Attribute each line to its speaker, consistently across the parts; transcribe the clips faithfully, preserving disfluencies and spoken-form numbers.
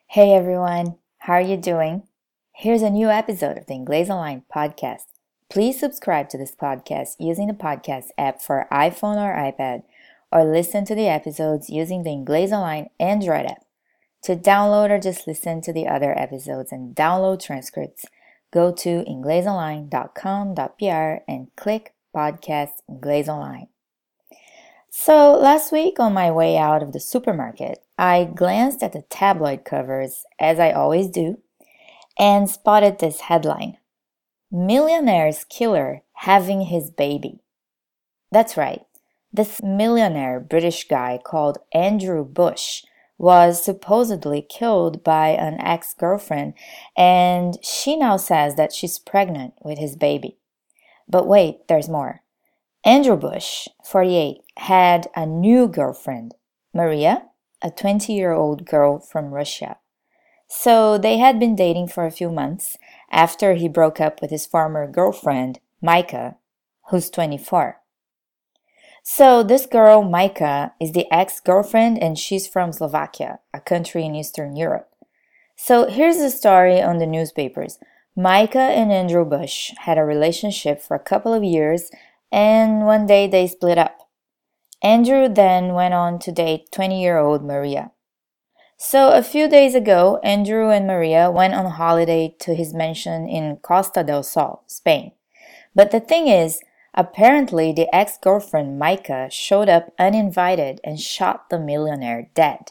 Speaker 1: Hey everyone, how are you doing? Here's a new episode of the Inglês Online podcast. Please subscribe to this podcast using the podcast app for iPhone or iPad, or listen to the episodes using the Inglês Online Android app. To download or just listen to the other episodes and download transcripts, go to inglês online dot com dot b r and click Podcast Inglês Online. So last week on my way out of the supermarket, I glanced at the tabloid covers, as I always do, and spotted this headline: Millionaire's Killer Having His Baby. That's right, this millionaire British guy called Andrew Bush was supposedly killed by an ex-girlfriend, and she now says that she's pregnant with his baby. But wait, there's more. Andrew Bush, forty-eight, had a new girlfriend, Maria, a twenty-year-old girl from Russia. So they had been dating for a few months after he broke up with his former girlfriend, Micah, who's twenty-four. So this girl, Micah, is the ex-girlfriend and she's from Slovakia, a country in Eastern Europe. So here's the story on the newspapers. Micah and Andrew Bush had a relationship for a couple of years, and one day they split up. Andrew then went on to date twenty-year-old Maria. So a few days ago, Andrew and Maria went on holiday to his mansion in Costa del Sol, Spain. But the thing is, apparently the ex-girlfriend Micah showed up uninvited and shot the millionaire dead.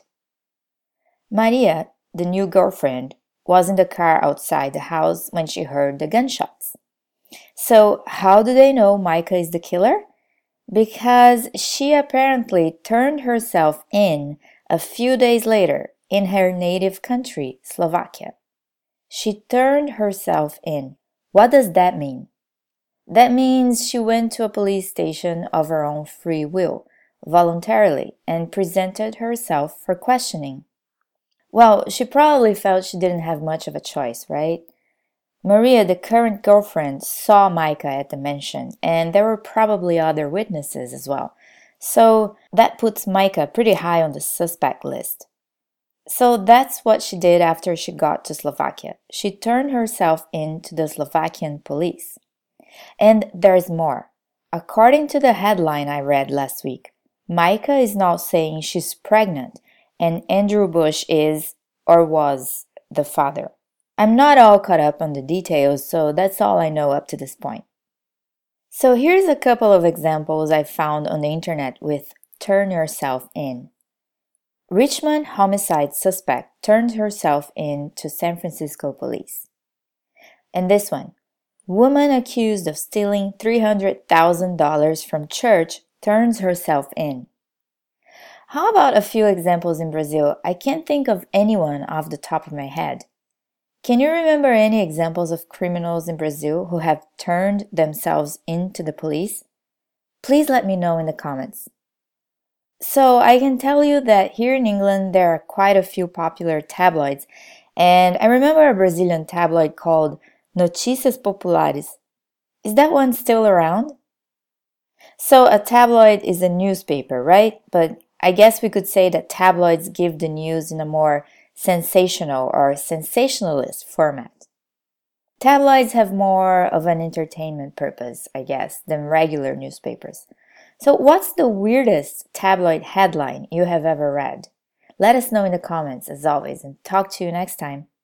Speaker 1: Maria, the new girlfriend, was in the car outside the house when she heard the gunshots. So how do they know Micah is the killer? Because she apparently turned herself in a few days later in her native country, Slovakia. She turned herself in. What does that mean? That means she went to a police station of her own free will, voluntarily, and presented herself for questioning. Well, she probably felt she didn't have much of a choice, right? Maria, the current girlfriend, saw Micah at the mansion, and there were probably other witnesses as well. So that puts Micah pretty high on the suspect list. So that's what she did after she got to Slovakia. She turned herself in to the Slovakian police. And there's more. According to the headline I read last week, Micah is now saying she's pregnant, and Andrew Bush is, or was, the father. I'm not all caught up on the details, so that's all I know up to this point. So here's a couple of examples I found on the internet with turn yourself in. Richmond homicide suspect turned herself in to San Francisco police. And this one, woman accused of stealing three hundred thousand dollars from church turns herself in. How about a few examples in Brazil? I can't think of anyone off the top of my head. Can you remember any examples of criminals in Brazil who have turned themselves into the police? Please let me know in the comments. So I can tell you that here in England there are quite a few popular tabloids, and I remember a Brazilian tabloid called Notícias Populares. Is that one still around? So a tabloid is a newspaper, right? But I guess we could say that tabloids give the news in a more sensational or sensationalist format. Tabloids have more of an entertainment purpose, I guess, than regular newspapers. So what's the weirdest tabloid headline you have ever read? Let us know in the comments as always, and talk to you next time.